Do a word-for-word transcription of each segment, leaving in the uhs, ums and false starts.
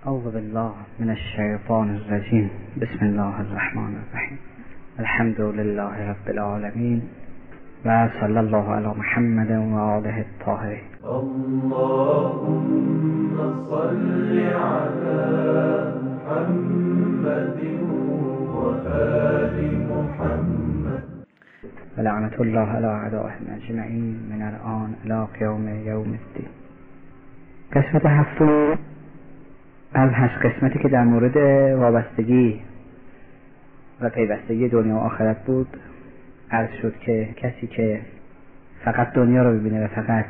اعوذ بالله من الشیطان الرجیم. بسم الله الرحمن الرحیم. الحمد لله رب العالمین و صلی الله علی محمد و آله الطاهرین. اللهم صل علی محمد و آل محمد و لعنت الله علی اعدائهم اجمعین من الان الی قیام یوم الدین. قسمت هفتم از هشت قسمتی که در مورد وابستگی و پیوستگی دنیا و آخرت بود عرض شد که کسی که فقط دنیا رو ببینه و فقط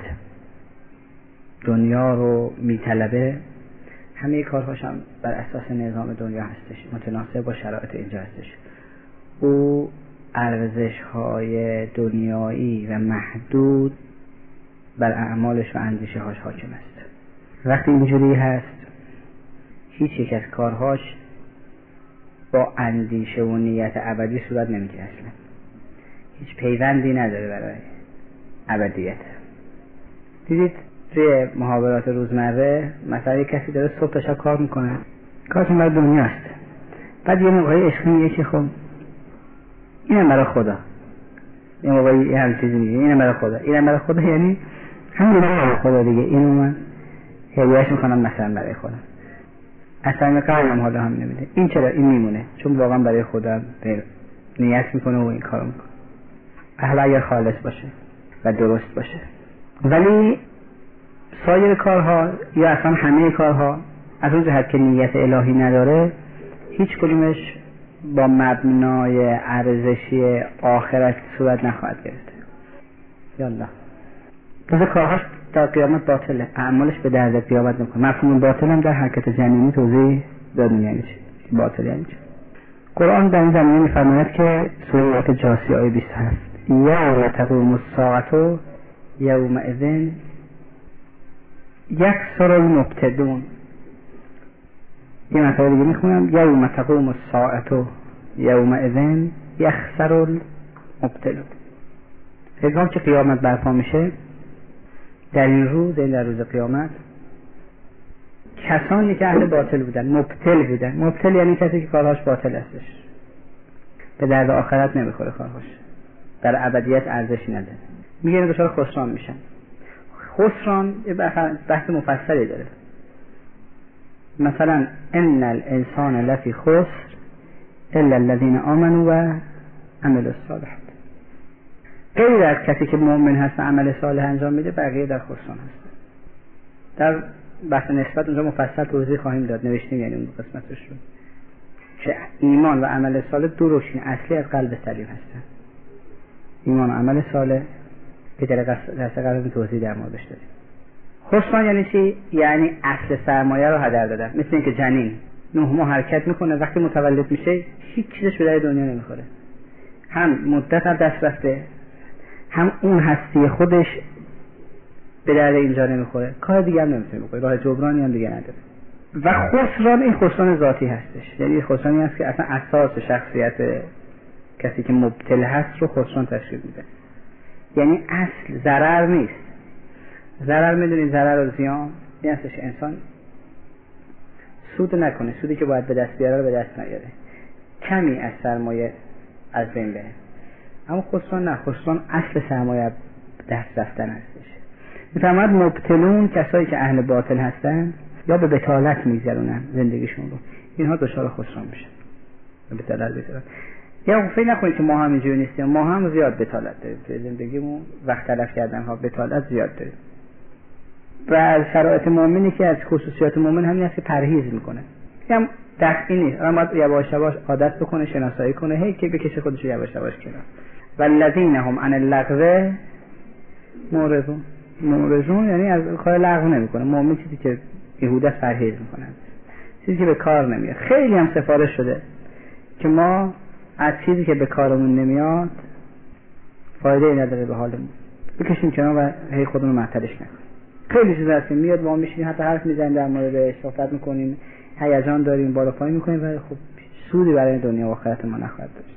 دنیا رو میطلبه، همه کارهاش هم بر اساس نظام دنیا هستش، متناسب با شرایط اینجا هستش. او ارزش‌های دنیایی و محدود بر اعمالش و اندیشه‌هاش حاکم است. وقتی اینجوری هست هیچ یک از کارهاش با اندیشه و نیت ابدی صورت نمیگیره، اصلا هیچ پیوندی نداره برای ابدیت. دیدید توی محاورات روزمره مثلا یک کسی داره صبح تا شب کار میکنه، کارش برای دنیاست، بعد یه موقعی عشقی میگه که خب اینم برای خدا، یه موقعی یه هم چیزی میگه اینم برای خدا، اینم برای خدا، یعنی همین برای خدا دیگه، اینو من هدیه‌اش میکنم مثلا برای خدا، اصلا قرارم حالا هم نمیده. این چرا این میمونه؟ چون واقعا برای خدا نیت میکنه و این کارو میکنه، اهل اگر خالص باشه و درست باشه. ولی سایر کارها یا اصلا همه کارها از اون جهت که نیت الهی نداره، هیچ کدومش با مبنای ارزشی آخرت صورت نخواهد گرفت. یالله تازه کارهاش در قیامت باطله، اعمالش به درد قیامت نمیکنه. مفهوم باطل هم در حرکت جنینی توضیح دادیم یعنی چی باطل یعنی چی. قرآن در این زمینه میفرماید که سوره جاثیه آیه بیست و هفت یوم تقوم الساعة یومئذ یخسر المبطلون. یه مطلب دیگه میخونم یوم تقوم الساعة یومئذ یخسر المبطلون. هنگام که قیامت برپا میشه، در این روز، این در روز قیامت، کسانی که اهل باطل بودن، مبتل بودن. مبتل یعنی کسی که کارهاش باطل هستش، به درد آخرت نمیخوره کارهاش، در ابدیت ارزشی نداره، میگه دچار خسران میشن. خسران یه بحث مفصلی داره. مثلا ان الانسان لفی خسر الا الذين آمنوا و عملوا الصالحات. غیر از کسی که مؤمن هست و عمل صالح انجام میده، بقیه در خسران هست. در بحث نسبت اونجا مفصل توضیح خواهیم داد، نوشتیم یعنی اون قسمتش رو، که ایمان و عمل صالح دو رکن اصلی از قلب سلیم هستن. ایمان و عمل صالح که در درس قبل توضیح در موردش دادیم. خسران یعنی چی؟ یعنی اصل سرمایه رو هدر دادن. مثل اینکه جنین نه ماه حرکت میکنه، وقتی متولد میشه هیچ چیزش به در دنیا نمیخوره، هم مدت هم دست رفته، هم اون هستی خودش به درد اینجا نمیخوره، کار دیگه هم نمیتونه بکنه، راه جبرانی هم دیگه نداره. و خسران این خسران ذاتی هستش، یعنی خسرانی هست که اصلا اساس شخصیت کسی که مبتل هست رو خسران تشکیل میده. یعنی اصل ضرر نیست. ضرر میدونید، ضرر و زیان این هستش انسان سود نکنه، سودی که باید به دست بیاره رو به دست نیاره، کمی از سرمایه از بین بره. اما خسران نه، خسران اصل سرمایه دست رفتن هستش. میفرماید مبتلون، کسایی که اهل باطل هستن یا به بطالت میگذرونن زندگیشون رو، اینها دچار خسران میشن. به بطالت بطالت یا فکر نکنید که ما هم اینجوری نیستیم، ما هم زیاد بطالت داریم توی زندگیمون، وقت تلف کردن ها بطالت زیاد داریم. و از شرایط مؤمنی که از خصوصیات مؤمن همین است که پرهیز میکنه. هم دفعی نیست، اما باید یواش یواش عادت بکنه، شناسایی کنه، هی که بکشه خودش یواش یواش کنه. والذین هم عن اللغو معرضون. معرضون یعنی از کار لغو نمیکنه. مؤمن چیزی که بیهوده است پرهیز میکنه، چیزی که به کار نمیاد. خیلی هم سفارش شده که ما از چیزی که به کارمون نمیاد فایده ای نداره به حالمون، بکشیم کنار و هی خودمون معطلش نکنیم. خیلی چیز هست که میاد ما میشینیم حتی حرف میزنیم در موردش، صحبت میکنیم، هیجان داریم، بالا پایین میکنیم و خب سودی برای دنیا و آخرت ما نخواهد داشت.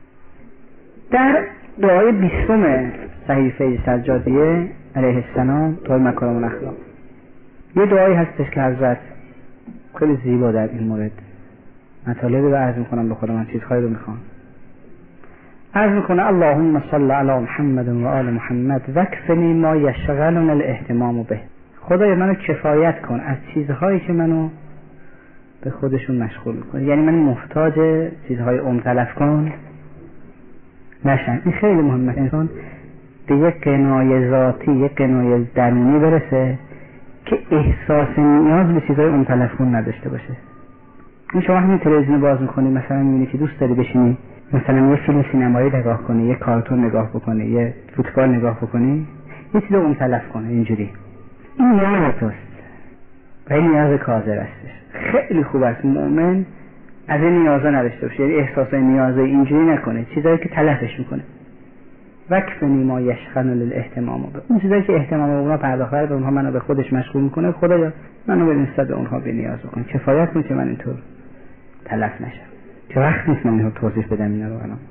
در دعای بیستم صحیفه سجادیه علیه السلام، دعای مکارم الاخلاق، یه دعایی هستش که حضرت خیلی زیبا در این مورد مطالبی رو عرض میکنم به خودم، من چیزهایی رو میخوام عرض میکنه. اللهم صل علی محمد و آل محمد وکفنی ما یشغلنا الاهتمام به. خدای منو کفایت کن از چیزهایی که منو به خودشون مشغول میکنه، یعنی من محتاج چیزهای عمر تلف کن نشم. این خیلی مهمه، انسان به یک قنای ذاتی، یک قنای درونی برسه که احساس نیاز به چیزهای عمر تلف کن نداشته باشه. این شما همین تلویزیون باز میکنی مثلا میبینی که دوست داری بشینی مثلا یه فیلم سینمایی نگاه کنی، یه کارتون نگاه بکنی، یه فوتبال نگاه بکنی، یه چیز عمر تلف کنه اینجوری، این نیاز توست و این نیاز کاذب هستش. خیلی خوب است مؤمن از این نیازا نداشته باشه، یعنی احساس نیازه اینجوری نکنه، چیزایی که تلفش میکنه. وکفنی ما یشغلنا الاهتمام به. اون چیزایی که اهتمام به اونها پرداخته به اونها منو به خودش مشغول میکنه، خدایا منو به نسبت به اونها بی نیاز بکن، کفایت کن که من اینطور تلف نشم. که وقت نیست من اینو توضیح بدم اینا رو الان.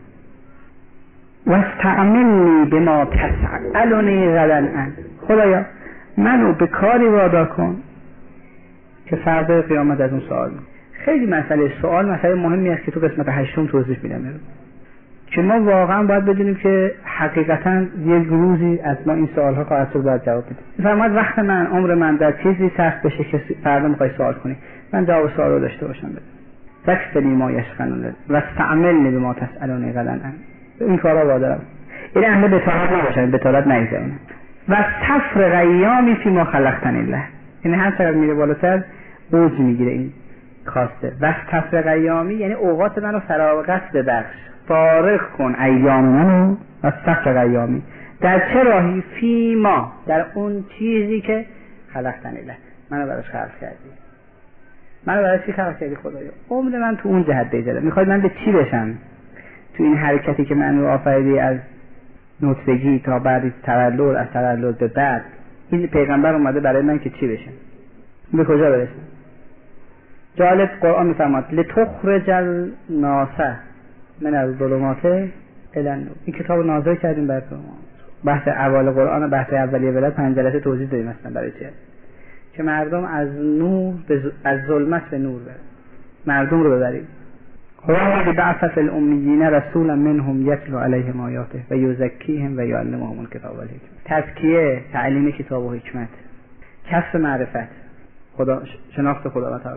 واستعملنی بما تسألنی غدا عنه. خدایا منو به کاری وادار کن که فردا قیامت از اون سوال. خیلی مسئله سوال مسئله مهمی است که تو قسمت هشتم توضیح میدم رو. که ما واقعا باید بدونیم که حقیقتا یک روزی از ما این سوالها خواهد شد باید جواب بدیم. فرمود وقت من عمر من در چیزی صرف بشه که فردا میخوای سوال کنی، من جواب سوال رو داشته باشم بدم. وکفنی ما یشغلنا واستعملنی بما تسألنی غدا عنه. این کارا وادارم. این اهل بطالت نباشن، بطالت نگذارن. و صفر ایامی فی ما خلقتنی الله. یعنی هر چقدر میره بالاتر اوج میگیره این خواسته. و صفر ایامی یعنی اوقات منو فراغت ببخش، فارغ کن ایام منو. و صفر ایامی در چه راهی؟ فی ما در اون چیزی که خلقتنی الله منو براش خلق کردی. منو برای چی خلق کردی خدایا؟ عمر من تو اون جهت بگذره. میخوای من به چی بشم تو این حرکتی که من رو آفریدی از نطفگی تا بعد تولد، از تولد به بعد این پیغمبر اومده برای من که چی بشم، به کجا برسم؟ جالب قرآن میفرماد لتخرج الناس من الظلمات الی النور. این کتاب نازل کردیم برای ما. بحث اول قرآن، بحث اولیه ولادت پنج جلسه توضیح دادیم مثلا برای چی است که مردم از نور به ز... از ظلمت به نور برن، مردم رو ببریم. خدا بعث فی الامیین رسولا منهم یتلو علیهم آیاته و یزکیهم و یعلمهم الکتاب والحکمت. تزکیه، تعلیم کتاب و حکمت، کسب معرفت، خدا شناخت خدا تعالی.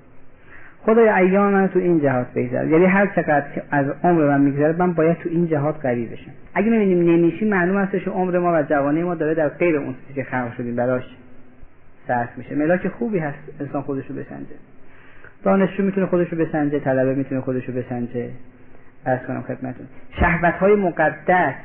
خدای ایام من تو این جهات بگذره، یعنی هر چقدر که از عمر من میگذره من باید تو این جهات قوی بشم. اگه میبینیم نمیشیم معلوم هستش عمر ما و جوانی ما داره در غیر اون چیزی که خلق شدیم براش صرف میشه. ملاک خوبی هست انسان خودشو بسنجه. دانشجو میتونه خودشو بسنجه، طلبه میتونه خودشو بسنجه. عرض کنم خدمتتون شهوت‌های مقدس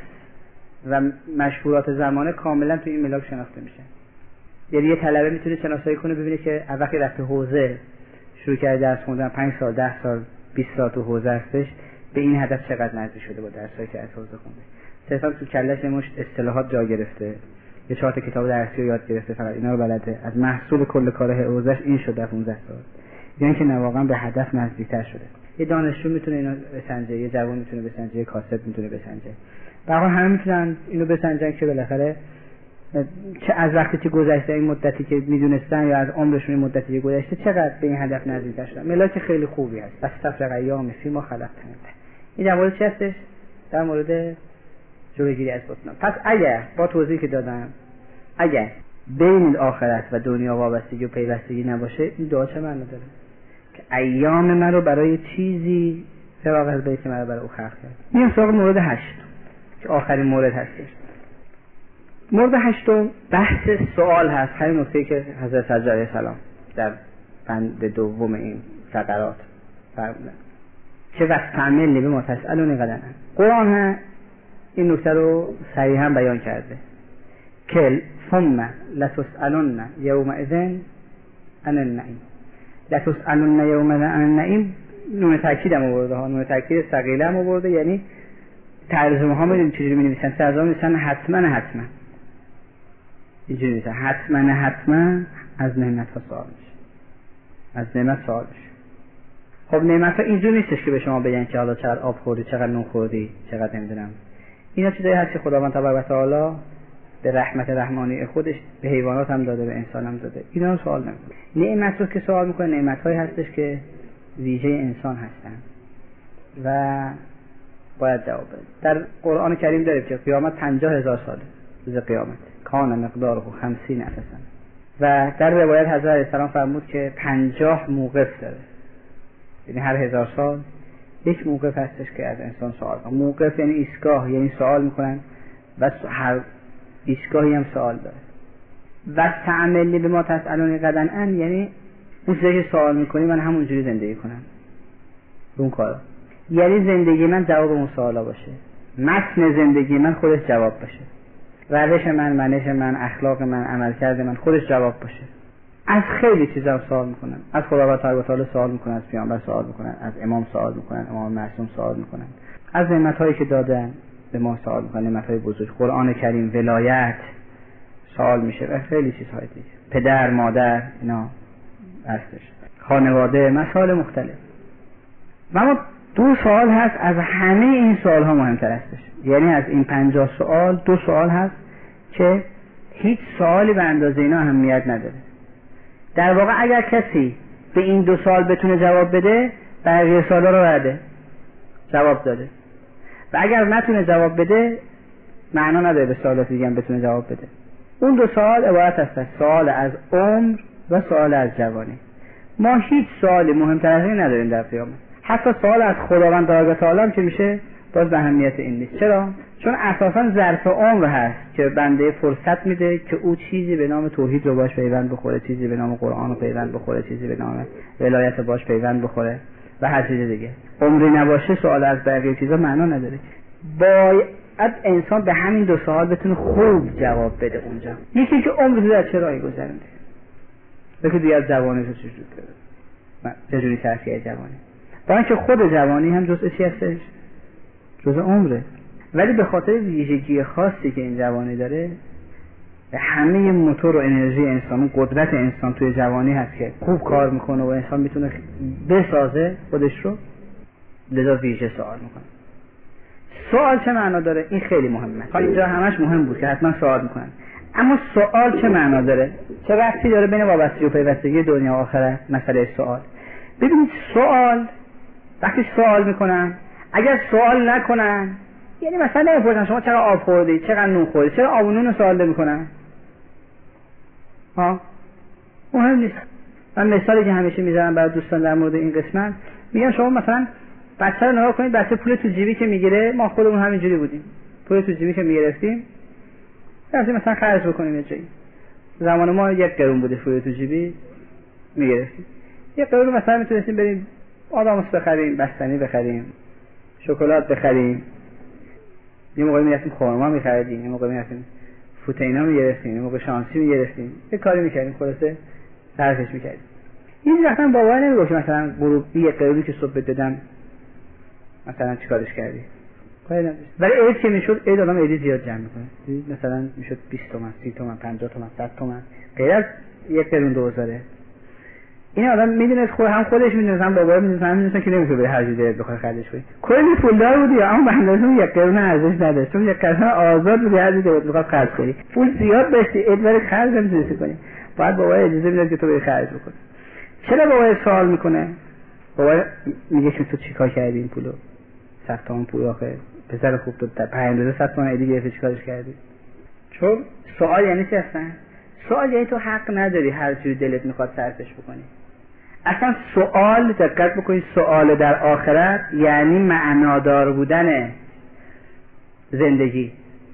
و مشهورات زمانه کاملا تو این ملاک شناخته میشه. یعنی یه طلبه میتونه شناسایی کنه ببینه که وقتی رفته حوزه شروع کرده درس خوندن، پنج سال، ده سال، بیست سال تو حوزه هستش، به این هدف چقدر نزدیک شده با درسایی که از حوزه خونده. صرفا تو کلهش مشت اصطلاحات جا گرفته، یه چهار تا کتاب درسی رو یاد گرفته، فقط اینا رو بلده. از محصول کل کار حوزه‌اش این شده در پانزده سال. یعنی که نه واقعا به هدف نزدیکتر شده. یه دانشجو میتونه اینو بسنجه، یه جوان میتونه بسنجه، یه کاسب میتونه بسنجه. واقعا همه میتونن اینو بسنجن که بالاخره چه از وقتی که گذشته این مدتی که میدونستن یا از عمرشون این مدتی که گذشته چقدر به این هدف نزدیک شدن. ملاک خیلی خوبی هست. بس صفر ایام فی ما خلقتنی. این در مورد چی هستش؟ در مورد جلوگیری از بطنان. پس اگر با توضیحی که دادم اگر بین آخرت و دنیا وابستگی و پیوستگی نباشه این دعا چه معنی داره؟ که ایام من رو برای چیزی فراغت بده که من رو برای او خلق کرد. میام سراغ مورد هشت که آخرین مورد هستش. مورد هشتم بحث سوال هست، همین نکته که حضرت سجاد علیه السلام در بند دوم این فقرات فرمودن که واستعملنی بما تسألنی غدا. قرآن این نکته رو صریحا بیان کرده که ثم لتسألن یومئذ عن النعیم. لتسألن یومئذ عن النعیم نون تاکید هم آورده ها، نون تاکید ثقیله هم آورده. یعنی ترجمه ها میدونید چجوری می‌نویسن؟ ترجمه می‌نویسن حتما حتما اینجوری میشه، حتما حتما از نعمت ها سوال میشه، از نعمت سوال میشه. خب نعمت ها اینجور نیستش که به شما بگن که حالا چقدر آب خوردی، چقدر نون خوردی، چقدر نمیدونم. اینا چیزایی هست که خداوند تبارک و تعالی به رحمت رحمانی خودش به حیوانات هم داده، به انسان هم داده. اینا رو سوال نمیکنه. نعمت رو که سوال میکنه، نعمت‌هایی هستش که ویژه انسان هستن و باید جواب بده. در قرآن کریم داریم که قیامت پنجاه هزار ساله، روز قیامت کان مقداره خمسین الف سنه. و در روایت حضرت علیه السلام فرمود که پنجاه موقف داره، یعنی هر هزار سال یک موقف هستش که از انسان سوال کنه. موقف یعنی ایستگاه، یعنی سوال میکنن و هر ایستگاهی هم سوال داره. و تعملی به ما تسألونی غدا ان، یعنی اون چیزی که سوال میکنی من همونجوری زندگی کنم اون کارا، یعنی زندگی من جواب اون سوالا باشه، متن زندگی من خودش جواب باشه، روش من، منش من، اخلاق من، عملکرد من خودش جواب باشه. از خیلی چیزا سوال میکنن، از خداوند تبارک و تعالی سوال میکنن، از پیامبر سوال میکنن، از امام سوال میکنن، امام معصوم سوال میکنن، از نعمت‌هایی که دادن به ما سوال میکنن، نعمت‌های بزرگ، قرآن کریم، ولایت سوال میشه و خیلی چیزهای دیگه، پدر، مادر، اینا هستش، خانواده، مسائل مختلف. و اما دو سوال هست از همه این سوال ها مهمتر هستش، یعنی از این پنجاه سوال دو سوال هست که هیچ سوالی به اندازه اینا اهمیت نداره. در واقع اگر کسی به این دو سوال بتونه جواب بده، بقیه سوالا رو برده جواب داده، و اگر نتونه جواب بده معنا نداره به سوالات دیگه هم بتونه جواب بده. اون دو سوال عبارت هست از سوال از عمر و سوال از جوانی. ما هیچ سوالی مهمتر از این نداریم در قیامت. حتی سوال از خداوند تبارک و تعالی هم که میشه باز به اهمیت این نیست. چرا؟ چون اساسا ظرف عمر هست که بنده فرصت میده که او چیزی به نام توحید رو باش پیوند بخوره، چیزی به نام قرآن رو پیوند بخوره، چیزی به نام ولایت باش پیوند بخوره و هر چیز دیگه. عمری نباشه سوال از بقیه چیزا معنا نداره. باید انسان به همین دو سوال بتونه خوب جواب بده اونجا. یکی که عمر رو در چه راهی گذرونده، یکی دیگه از جوانی رو چجوری کرده، چجوری ترکیه جوانی. با اینکه خود جوانی هم جزء چی هستش؟ جزء عمره، ولی به خاطر ویژگی خاصی که این جوانی داره، همه موتور و انرژی انسان، قدرت انسان توی جوانی هست که خوب کار میکنه و انسان میتونه بسازه خودش رو، لذا ویژه سوال میکنه. سوال چه معنا داره؟ این خیلی مهمه. حالا اینجا همش مهم بود که حتما سوال میکنن، اما سوال چه معنا داره؟ چه ربطی داره بین وابستگی و پیوستگی دنیا و آخرت؟ مسئله سوال. ببینید سوال وقتی سوال میکنن، اگر سوال نکنن، یعنی مثلا نمیپرسن شما چقدر آب خوردی، چقدر نون خوردی، چرا آب و نون رو سوال نمیکنن؟ ها مهم نیست. من مثالی که همیشه میذارم برای دوستان در مورد این قسمت، میگم شما مثلا بچه رو نگاه کنید، بچه پول تو جیبی که میگیره، ما خودمون همینجوری بودیم، پول تو جیبی که میگرفتیم رفتیم مثلا خرج بکنیم یه جایی. زمان ما یک قرون بوده پول تو جیبی میگرفتیم، یک قرون مثلا میتونستیم بریم آدامس بخریم، بستنی بخریم، شکلات بخریم، یه موقع میرفتیم خورما میخریدیم، یه موقع میرفتیم فوتینا میگرفتیم، یه موقع شانسی میگرفتیم، یه کاری میکردیم، خلاصه صرفش میکردیم. این وقتا بابا نمیگه که مثلا گروه یه قرونی که صبح دادم مثلا چیکارش کردی، کاری نداشت. ولی عید که میشد، عید آدم عیدی زیاد جمع میکنه، مثلا میشد بیست تومن، سی تومن، پنجاه تومن، صد تومن، غیر از یک قرون دوزاره. این آدم میدونه خود هم خودش میدونه، هم بابا میدونه، هم میدونه که نمیتونه به هر جوری بخواد خرجش کنه. کلی پولدار بودی اما بندازون یک قرون ارزش نداشت، چون یک قرون آزاد بودی هر جوری بخواد خرج کنی. پول زیاد داشتی، ادوار خرج نمیتونی کنی. بعد بابا اجازه میداد که تو بری خرج بکنی. چرا بابا سوال میکنه؟ بابا میگه که تو چیکار کردی این پولو؟ صد تومن پول آخه پسر خوب تو پنجاه صد تومن ایدی گرفتی، چیکارش کردی؟ چون سوال یعنی چی اصلا؟ سوال یعنی تو حق نداری هر جوری دلت میخواد صرفش بکنی. اصلا سوال، دقت بکنید، سوال در آخرت یعنی معنادار بودن زندگی.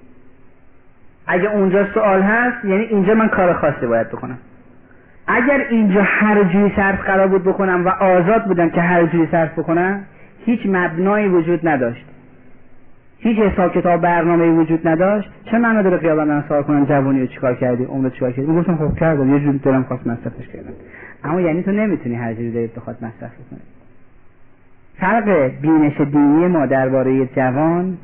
اگه اونجا سوال هست یعنی اینجا من کار خاصی باید بکنم. اگر اینجا هر جوری صرف قرار بود بکنم و آزاد بودم که هر جوری صرف بکنم، هیچ مبنایی وجود نداشت، هیچ حساب کتاب برنامه‌ای وجود نداشت، چه معنا داره قیامت من سوال کنم جوانی رو چیکار کردی، عمرت چیکار کردی؟ میگفتم خب کردم، یه جوری دلم خواست مصرفش کردم. اما یعنی تو نمیتونی هر جوری دلت بخواد مصرف کنی. فرق بینش دینی ما درباره جوان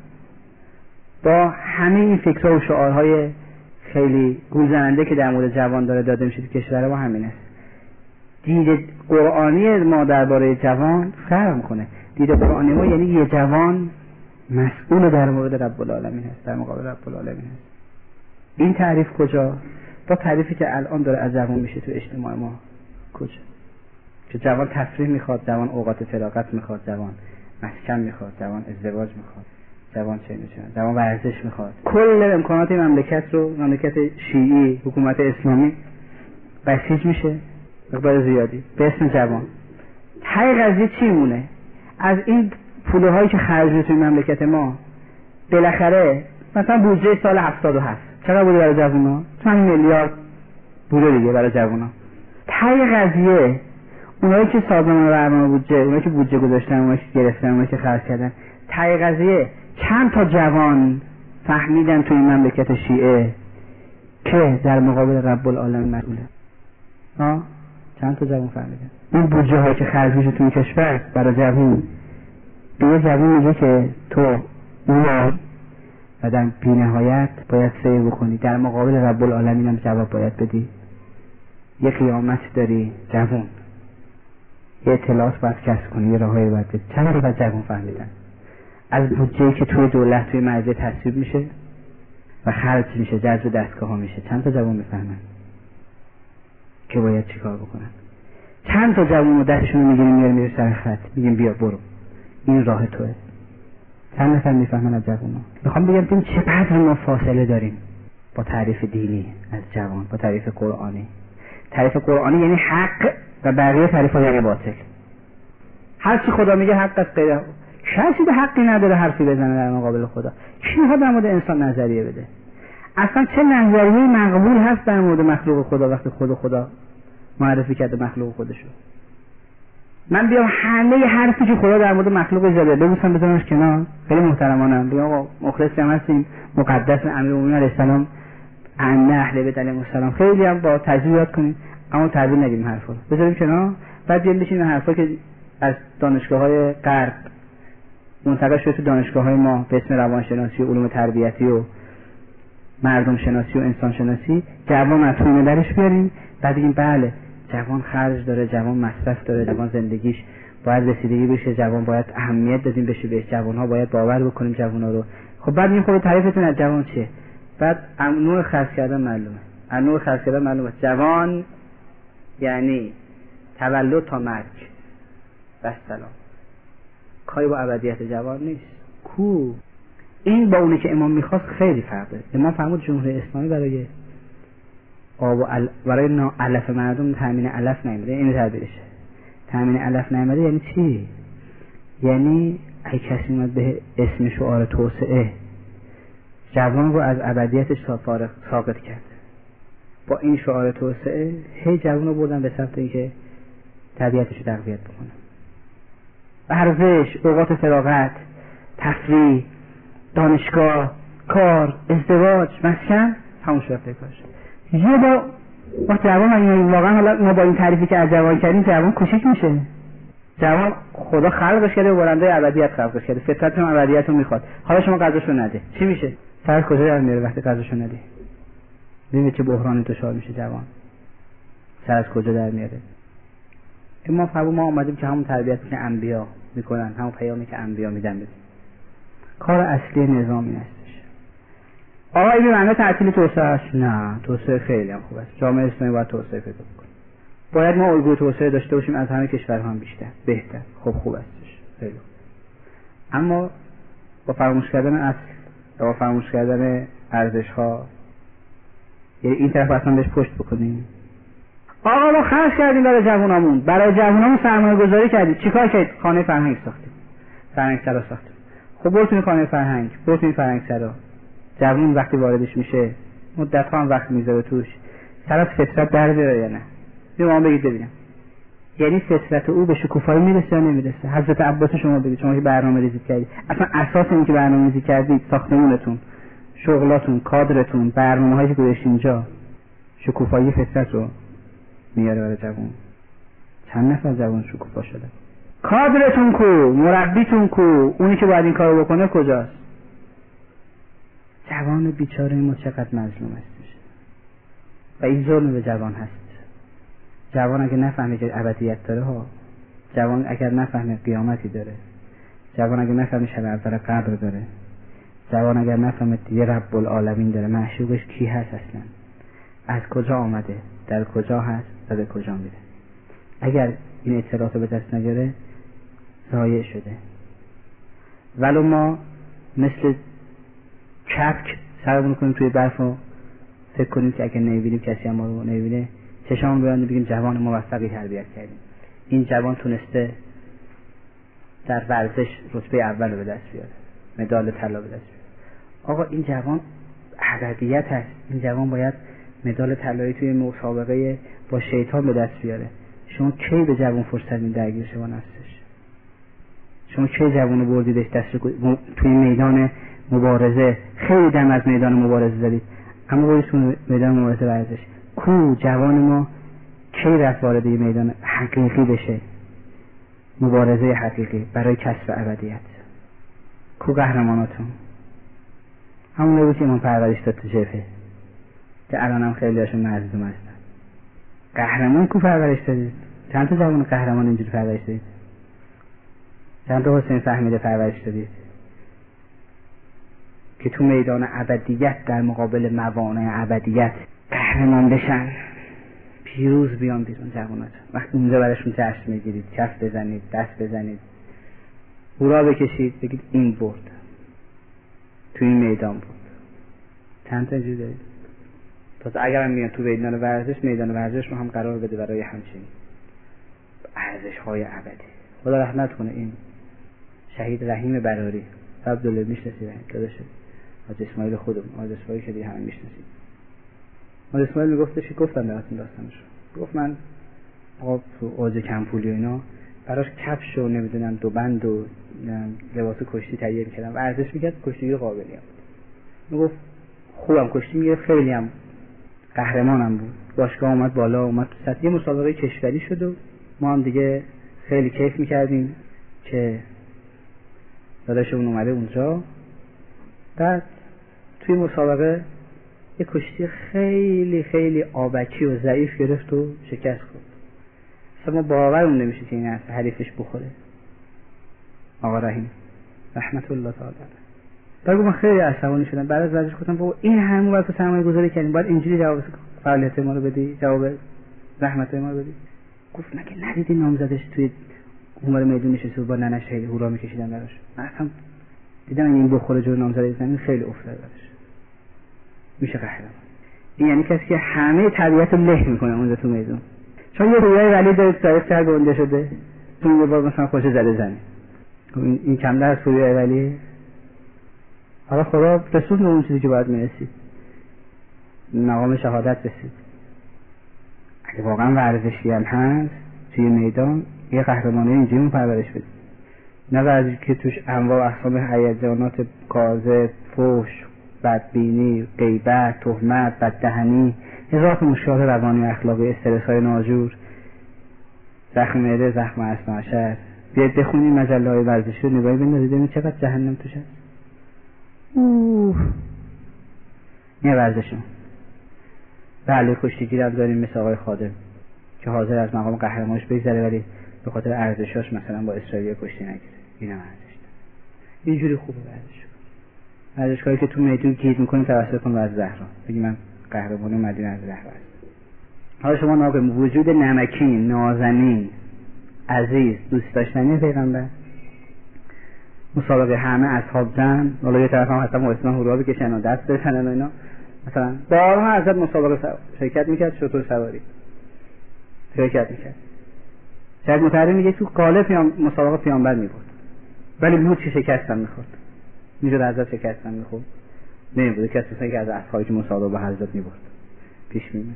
با همه این فکرها و شعارهای خیلی گولزننده که در مورد جوان داره داده میشه تو کشور ما همین است. دید قرآنی ما درباره جوان فرق میکنه. دید قرآنی ما یعنی یه جوان مسئول در مورد رب العالمین هست، در مقابل رب العالمین هست. این تعریف کجا؟ با تعریفی که الان داره از جوان میشه تو اجتماع ما کجا؟ که جوان تفریح میخواد، جوان اوقات فراغت میخواد، جوان مسکن میخواد، جوان ازدواج میخواد، جوان چه میشه، جوان ورزش میخواد. کل امکانات مملکت رو، مملکت شیعی، حکومت اسلامی بسیج میشه مقدار زیادی به اسم جوان. های قضیه چی مونه؟ از این پوله هایی که خرج میشه توی مملکت ما بالاخره مثلا بودجه سال هفتاد و هفت چقدر بوده برای جوونا؟ چند میلیارد بوده دیگه برای جوونا. های قضیه اونایی که سازمان برنامه بودجه، اونایی که بودجه گذاشتن، اونایی که گرفتن، اونایی که خرج کردن، های قضیه چند تا جوان فهمیدن توی این مملکت شیعه که در مقابل رب العالمین مسئوله؟ ها؟ چند تا جوان فهمیدن؟ این بودجه هایی که خرج میشه توی کشور برای جوان، به یه جوان میگه که تو اونا و در بی‌نهایت باید سعی بکنی در مقابل رب العالمین هم جواب باید بدی. یه قیامت داری جوان، یه اطلاعات باید کسب کنی، یه راههایی باید بدی. چند تا جوان فهمیدن از بودجه‌ای که توی دولت توی مرجع تصویب میشه و خرج میشه، جذب دستگاه ها میشه، چند تا جوان میفهمن که باید چیکار بکنن؟ چند تا جوان رو دستشون میگیریم میاریم میره سر خط میگیم بیا برو این راه توه. چند نفر میفهمن از جوان ها؟ میخوام بگم ببین چقدر ما فاصله داریم با تعریف دینی از جوان، با تعریف قرآنی. تعریف قرآنی یعنی حق و بقیه تعریف ها یعنی باطل. هر چی خدا میگه حق است، غیر کسی به حقی نداره حرفی بزنه در مقابل خدا. کی میخواد در مورد انسان نظریه بده؟ اصلا چه نظریه مقبول هست در مورد مخلوق خدا وقتی خود خدا معرفی کرده مخلوق خودشو؟ من بیام همه حرفی که خدا در مورد مخلوق زده ببوسم بذارمش کنار؟ خیلی محترمانم بگم آقا مخلصی هم هستیم، مقدس امیرالمومنین علیه السلام، ان اهل بیت علیهم السلام، خیلی هم با تجوید یاد کنیم اما تعبیر نگیریم حرفا رو بذاریم کنار، بعد بیام بشینیم حرفا که از دانشگاه‌های غرب منتقل شده تو دانشگاه‌های ما به اسم روانشناسی و علوم تربیتی و مردم شناسی و انسان شناسی جوان از توی درش بیاریم، بعد بگیم بله جوان خرج داره، جوان مصرف داره، جوان زندگیش باید رسیدگی بشه، جوان باید اهمیت دادیم بشه بهش، جوان‌ها باید باور بکنیم جوان‌ها رو. خب بعد این خود تعریفتون از جوان چیه؟ بعد نوع خرج کردن معلومه. از نوع خرج کردن معلومه جوان یعنی تولد تا مرگ و سلام. کاری با ابدیت جوان نیست. کو این با اونی که امام میخواست خیلی فرق داره. امام فرمود جمهوری اسلامی برای آب و ال... برای نا... علف مردم تامین علف نمیده. این تعبیرشه. تامین علف نمیده یعنی چی؟ یعنی اگه کسی اومد به اسم شعار توسعه جوان رو از ابدیتش فارغ ساقط کرد، با این شعار توسعه هی جوان رو بردن به سمت اینکه طبیعتش رو تقویت بکنه. ورزش، اوقات فراغت، تفریح، دانشگاه، کار، ازدواج، مسکن، همون شده کارش. یه با وقت جوان این واقعا حالا ما با این تعریفی که از جوان کردیم جوان کوچیک میشه. جوان خدا خلقش کرده و برنده ابدیت خلقش کرده، فطرت هم ابدیت رو میخواد. حالا شما غذاشو نده چی میشه؟ سر کجا در میاره وقتی غذاشو ندی؟ ببین چه بحرانی دچار میشه جوان. سر از کجا در میاره؟ ما فرمود ما اومدیم که همون تربیتی که انبیا میکنن، همون پیامی که انبیا میدن بدیم. کار اصلی نظام این هستش. آقا این معنی تعطیل توسعه است؟ نه، توسعه خیلی هم خوب است. جامعه اسلامی باید توسعه پیدا کنه. باید ما الگوی توسعه داشته باشیم از همه کشورها هم بیشتر، بهتر. خب خوب استش. خیلی خوب. اما با فراموش کردن اصل، با فراموش کردن ارزش‌ها، یعنی این طرف اصلا بهش پشت بکنیم. آقا ما خرج کردیم برای جوانامون، برای جوانامون سرمایه گذاری کردیم. چیکار کردید؟ خانه فرهنگ ساختیم. فرهنگ سرا ساختیم. خب برو تو خانه فرهنگ، برو تو فرهنگ سرا. جوان وقتی واردش میشه، مدت‌ها هم وقت میذاره توش. سر از فطرت در بیاره یا نه؟ بیا ما بگید ببینم. یعنی فطرت او به شکوفایی میرسه یا نمیرسه؟ حضرت عباس شما بگید، شما که برنامه ریزی کردید. اصلا اساس این که برنامه ریزی کردید، ساختمونتون، شغلاتون، کادرتون، برنامه‌هایی که گذاشتید اینجا، شکوفایی فطرت رو میاره برای جوان. چند نفر جوان شکوفا شده؟ کادرتون کو، مربیتون کو، اونی که باید این کارو بکنه کجاست؟ جوان بیچاره ما چقدر مظلوم هستش و این ظلم به جوان هست. جوان اگه نفهمه که ابدیت داره ها، جوان اگر نفهمه قیامتی داره، جوان اگر نفهمه شب اول قبر داره، جوان اگر نفهمه دیگه رب العالمین داره، معشوقش کی هست اصلا، از کجا آمده، در کجا هست و به کجا میره، اگر این اطلاعات رو به دست نگیره ضایع شده. ولو ما مثل کپک سرمون کنیم توی برف و فکر کنیم که اگر نمیبینیم کسی هم ما رو نمیبینه چشمون بیان بگیم جوان موفقی تربیت کردیم، این جوان تونسته در ورزش رتبه اول رو به دست بیاره، مدال طلا به دست بیاره. آقا این جوان ابدیت هست، این جوان باید مدال طلایی توی مسابقه با شیطان به دست بیاره. شما کی به جوان فرصت میدید درگیر شما نفسش؟ شما کی جوانو بردیدش دست توی میدان مبارزه؟ خیلی دم از میدان مبارزه زدید، اما بایید توی میدان مبارزه ورزش کو جوان ما کی رفت وارد یه میدان حقیقی بشه، مبارزه حقیقی برای کسب ابدیت؟ کو قهرماناتون؟ همون نبود که من پرورش داد تو جبهه که الان هم خیلی هاشون مظلوم هستن. قهرمان کو پرورش دادید؟ چند تا جوان قهرمان اینجوری پرورش دادید؟ چند تا حسین فهمیده پرورش دادید که تو میدان ابدیت در مقابل موانع ابدیت قهرمان بشن، پیروز بیان بیرون جوانات؟ وقتی اونجا براشون جشن میگیرید، کف بزنید، دست بزنید، هورا بکشید، بگید این برد، تو این میدان بود. چند تا اینجوری دارید؟ پس اگر هم میگن تو میدان ورزش، میدان ورزش رو هم قرار بده برای همچین ارزش های ابدی. خدا رحمت کنه این شهید رحیم براری، عبدالله میشناسی رحیم داداشه، حاج اسماعیل خودم، حاج اسماعیل که دیگه همه میشناسید. حاج اسماعیل میگفتش که گفتم براتون داستانش، گفت من آقا تو اوج کمپولی و اینا براش کفش و نمیدونم دو بند و لباس کشتی تهیه میکردم، ورزش میکرد، کشتیگیر قابلی هم میگفت، خوبم کشتی میگه، خیلی هم قهرمانم بود، باشگاه اومد بالا، اومد تو سطح یه مسابقه کشوری شد و ما هم دیگه خیلی کیف میکردیم که داداشمون اومده اونجا. بعد توی مسابقه یه کشتی خیلی خیلی آبکی و ضعیف گرفت و شکست خورد. اصلا ما باورمون نمیشه که این اصلا حریفش بخوره. آقا رحیم رحمت الله تعالی علیه. بعد من خیلی عصبانی شدم، بعد از ورزش گفتم بابا این همون وقت سرمایه گذاری کردیم، باید اینجوری جواب فعالیت ما رو بدی، جواب زحمت ما رو بدی. گفت مگه ندیدی نامزدش توی عمر میدون نشسته با ننش خیلی هورا میکشیدن براش؟ من اصلا دیدم این بخوره جور نامزد زمین خیلی افتاد براش. میشه قهرمان. این یعنی کسی که همه طبیعت رو له میکنه اونجا تو میدون. چون یه رویای ولی داره تاریخ چه گنده شده، تو یه بار مثلا خوش زده زنه، این, این کم در از رویای ولی. حالا خدا رسول به اون چیزی که باید میرسید، مقام شهادت رسید. اگه واقعا ورزشی هم هست توی میدان، یه قهرمانی اینجوری پرورش بدید، نه ورزشی که توش انواع و اقسام هیجانات کاذب، فحش، بدبینی، غیبت، تهمت، بددهنی، هزار مشکلات روانی و اخلاقی، استرس‌های ناجور، زخم معده، زخم اثناعشر. بیاید بخونید مجله‌های ورزشی رو نگاهی بندازید ببینید چقدر جهنم توش هست. اوه این ورزشون. بله کشتیگیر هم داریم مثل آقای خادم که حاضر از مقام قهرمانش بگذره ولی به خاطر ارزشاش مثلا با اسرائیل کشتی نگیره. اینم ارزش داره. اینجوری خوبه ورزش. ورزشکاری که تو میدون گیر میکنیم توسط کن از زهرا بگی من قهرمان مدینه از زهرا هستم. حالا شما ناگه وجود نمکین، نازنین، عزیز، دوست داشتنی پیغمبر، مسابقه همه اصحاب زن، حالا یه طرف هم حتی محسنان هورا بکشن و دست بزنن و اینا، مثلا بارها حضرت مسابقه شرکت میکرد، شطور سواری شرکت میکرد. شاید متحرم میگه تو قالب پیام مسابقه پیامبر میبود ولی بود که شکستم میخورد، میشد حضرت شکستم میخورد، نمیبوده کسی مثلا که از اصحابی که مسابقه با حضرت میبرد پیش میمد.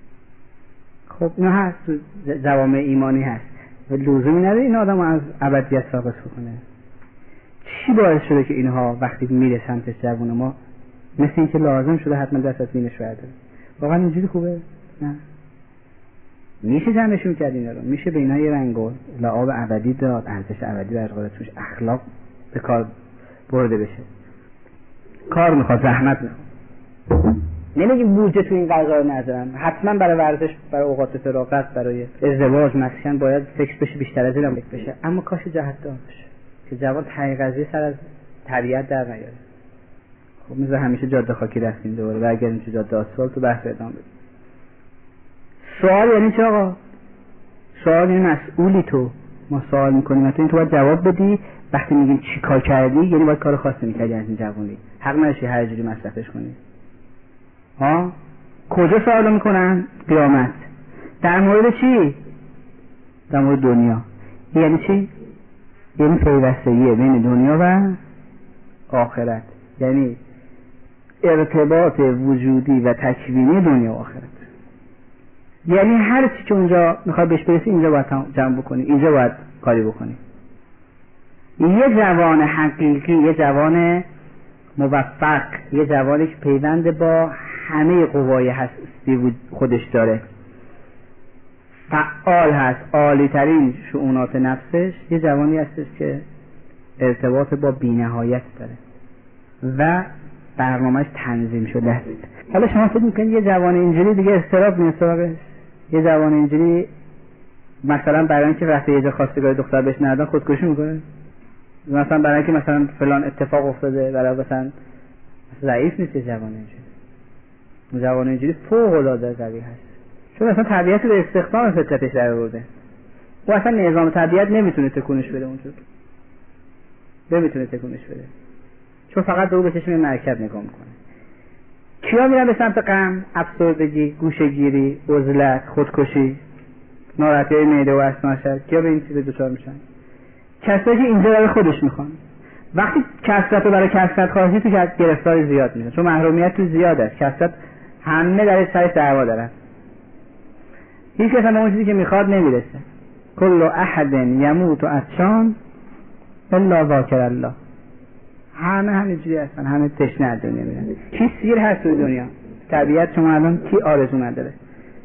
خب اینا هست تو جوامع ایمانی هست و لزومی نداره این آدم از ابدیت ساقط بکنه. چی باعث شده که اینها وقتی میره سمت جوان ما مثل این که لازم شده حتما دست از بینش برداره؟ واقعا اینجوری خوبه؟ نه. میشه جمعشون کرد اینا رو، میشه به اینا یه رنگ و لعاب ابدی داد، ارزش ابدی در قرار توش اخلاق به کار برده بشه. کار میخواد، زحمت میخواد. نمیگیم بودجه تو این قضا ندارم، حتما برای ورزش، برای اوقات فراغت، برای ازدواج مسکن باید فکر بشه، بیشتر از اینم فکر بشه، اما کاش جهت دار بشه که جوان تای قضیه سر از طبیعت در نیاره. خب مثل همیشه جاده خاکی رفتیم دوباره برگردیم تو جاده آسفالت و بحث ادامه بدیم. سوال یعنی چه آقا؟ سوال یعنی مسئولی تو، ما سوال میکنیم تو این تو باید جواب بدی. وقتی میگیم چی کار کردی یعنی باید کار خاصی میکردی از این جوونی، حق نداشتی هر جوری مصرفش کنی. ها کجا سوال میکنن؟ قیامت. در مورد چی؟ در مورد دنیا. یعنی چی؟ یعنی پیوستگی بین دنیا و آخرت، یعنی ارتباط وجودی و تکوینی دنیا و آخرت. یعنی هر چی که اونجا میخواد بهش برسی اینجا باید جمع بکنی، اینجا باید کاری بکنی. یه جوان حقیقی، یه جوان موفق، یه جوانی که پیوند با همه قوای هستی خودش داره، فعال هست، عالی ترین شؤونات نفسش، یه جوانی هستش که ارتباط با بی‌نهایت داره و برنامه‌اش تنظیم شده است. حالا شما فکر میکنید یه جوان اینجوری دیگه استراب میاد سراغش؟ یه جوان اینجوری مثلا برای اینکه رفته یه جا خواستگاه دختر بهش ندادن خودکشی میکنه؟ مثلا برای اینکه مثلا فلان اتفاق افتاده، برای مثلا ضعیف نیست جوان اینجوری. جوان اینجوری فوق العاده قوی هست، چون اصلا طبیعت به استخدام فطرتش در آورده. او اصلا نظام طبیعت نمیتونه تکونش بده، اونجور نمیتونه تکونش بده، چون فقط به او به چشم مرکب نگاه میکنه. کیا میرن به سمت غم، افسردگی، گوشه‌گیری، عزلت، خودکشی، ناراحتی معده و اسناشر؟ کیا به این چیز دچار میشن؟ کسایی که اینجا برای خودش میخوان. وقتی کثرت رو برای کثرت خواهی تو گرفتار زیاد میشن، چون محرومیت تو زیاد است. کثرت همه در سرش دعوا دارن، هیچ کس هم اون چیزی که میخواد نمیرسه. کل احد یموت عطشان الا ذاکر الله. همه همینجوری هستن، همه تشنه از دنیا میرن. کی سیر هست تو دنیا؟ طبیعت شما الان کی آرزو نداره؟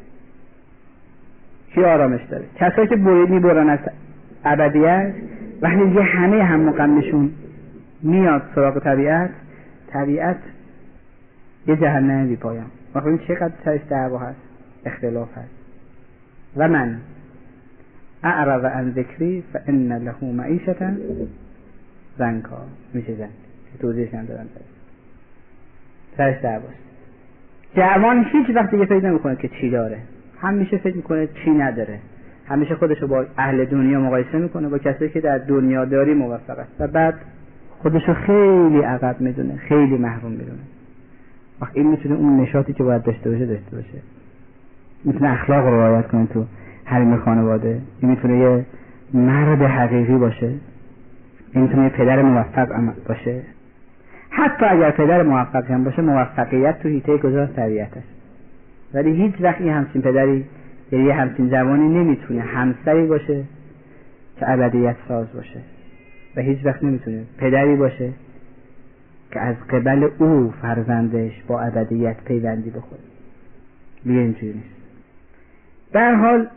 کی آرامش داره؟ کسایی که برید میبرن از ابدیت، وقتی دیگه همه هم غمشون میاد سراغ طبیعت، طبیعت یه جهنم بی پایان. واقعا این چقدر سرش دعوا هست، اختلاف هست. و من اعرض عن ذکری فان له معیشة ضنکا. میشه زن که توضیحش هم دارم سرش دعواست. جوان هیچ وقت دیگه فکر نمیکنه که چی داره، همیشه فکر میکنه چی نداره. همیشه خودشو با اهل دنیا مقایسه میکنه، با کسایی که در دنیا داری موفق است، و بعد خودشو خیلی عقب میدونه، خیلی محروم میدونه. وقت این میتونه اون نشاطی که باید داشته باشه داشته باشه، میتونه اخلاق رو رعایت کنه تو حریم خانواده، این میتونه یه مرد حقیقی باشه، این میتونه یه پدر موفق باشه. حتی اگر پدر موفق هم باشه، موفقیت تو حیطه گذار طبیعت است. ولی هیچ وقت این همچین پدری یا یه همچین جوانی نمیتونه همسری باشه که ابدیت ساز باشه، و هیچ وقت نمیتونه پدری باشه که از قبل او فرزندش با ابدیت پیوندی بخوره. دیگه اینجوری نیست. در حال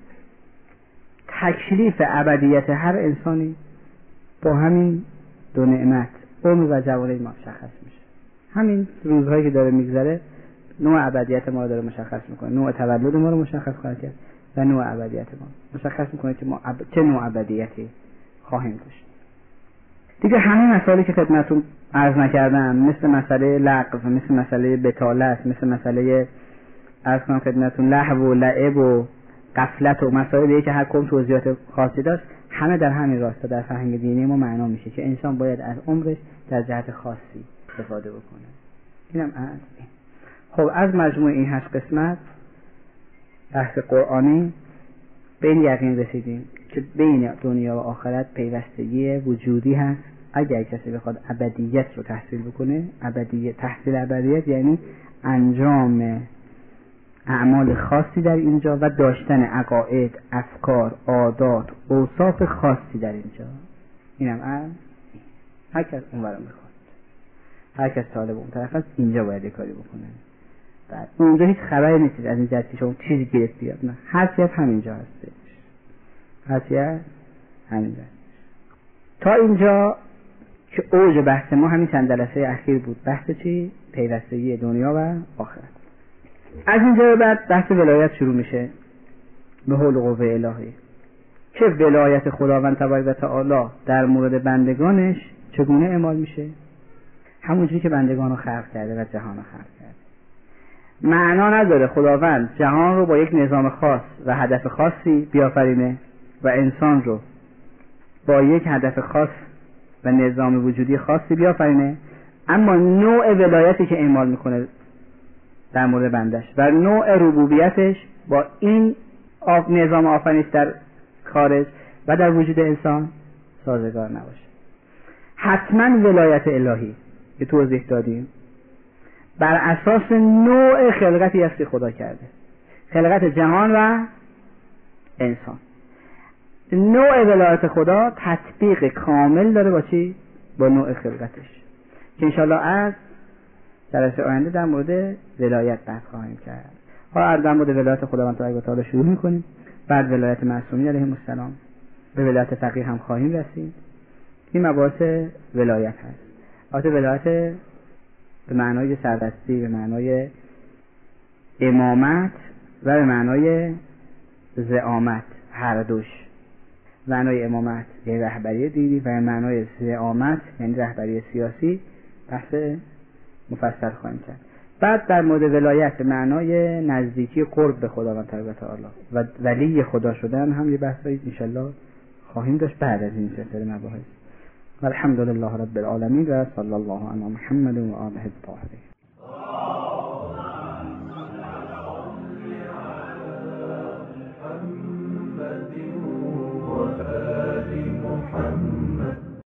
تکلیف ابدیت هر انسانی با همین دو نعمت، عمر و جوانی، مشخص میشه. همین روزهایی که داره میگذره نوع ابدیت ما رو داره مشخص میکنه، نوع تولد ما رو مشخص خواهد کرد و نوع ابدیت ما مشخص میکنه که ما اب... چه نوع ابدیتی خواهیم داشت. دیگه همین مسائلی که خدمتتون عرض نکردم، مثل مسئله لغو، مثل مسئله بطالت، مثل مسئله عرض کنم خدمتتون لهو و لعب و غفلت و مسائلی که هر کدوم توضیحات خاصی داشت، همه در همین راستا در فرهنگ دینی ما معنا میشه که انسان باید از عمرش در جهت خاصی استفاده بکنه. اینم از این. خب از مجموع این هشت قسمت بحث قرآنی به این یقین رسیدیم که بین دنیا و آخرت پیوستگی وجودی هست. اگر کسی بخواد ابدیت رو تحصیل بکنه، ابدیت تحصیل ابدیت یعنی انجام اعمال خاصی در اینجا و داشتن عقاید، افکار، عادات، اوصاف خاصی در اینجا. اینم از هر کس اونورا میخواد، هر کس طالب اون طرف هست اینجا باید کاری بکنه. بعد اونجا هیچ خبری نیست از این جهت که شما چیزی گرفت بیاد، نه، حرفی از همینجا هستش، حرفی از همینجا هستش. تا اینجا که اوج بحث ما همین چند جلسه اخیر بود. بحث چی؟ پیوستگی دنیا و آخرت. از اینجا به بعد بحث ولایت شروع میشه به حول و قوه الهی، که ولایت خداوند تبارک و تعالی در مورد بندگانش چگونه اعمال میشه همونجوری که بندگان رو خلق کرده و جهان رو خلق کرده. معنا نداره خداوند جهان رو با یک نظام خاص و هدف خاصی بیافرینه و انسان رو با یک هدف خاص و نظام وجودی خاصی بیافرینه، اما نوع ولایتی که اعمال میکنه در مورد بندش و نوع ربوبیتش با این آف نظام آفرینش در خارج و در وجود انسان سازگار نباشه. حتما ولایت الهی که توضیح دادیم بر اساس نوع خلقتی است که خدا کرده، خلقت جهان و انسان. نوع ولایت خدا تطبیق کامل داره با چی؟ با نوع خلقتش که انشاءالله از جلسه آینده در مورد ولایت بحث خواهیم کرد. حالا در مورد ولایت خداوند تبارک و تعالی شروع میکنیم، بعد ولایت معصومین علیهم السلام، به ولایت فقیه هم خواهیم رسید. این مباحث ولایت هست. البته ولایت به معنای سردستی، به معنای امامت و به معنای زعامت، هر دوش. معنای امامت یعنی رهبری دینی و معنای زعامت یعنی رهبری سیاسی بحث مفصل خواهیم کرد. بعد در مورد ولایت به معنای نزدیکی قرب به خداوند تبارک و تعالی و ولی خدا شدن هم یه بحثی ان شاء الله خواهیم داشت بعد از این سلسله مباحث. الحمدلله رب العالمین و صلی الله علی محمد و آله الطاهرین.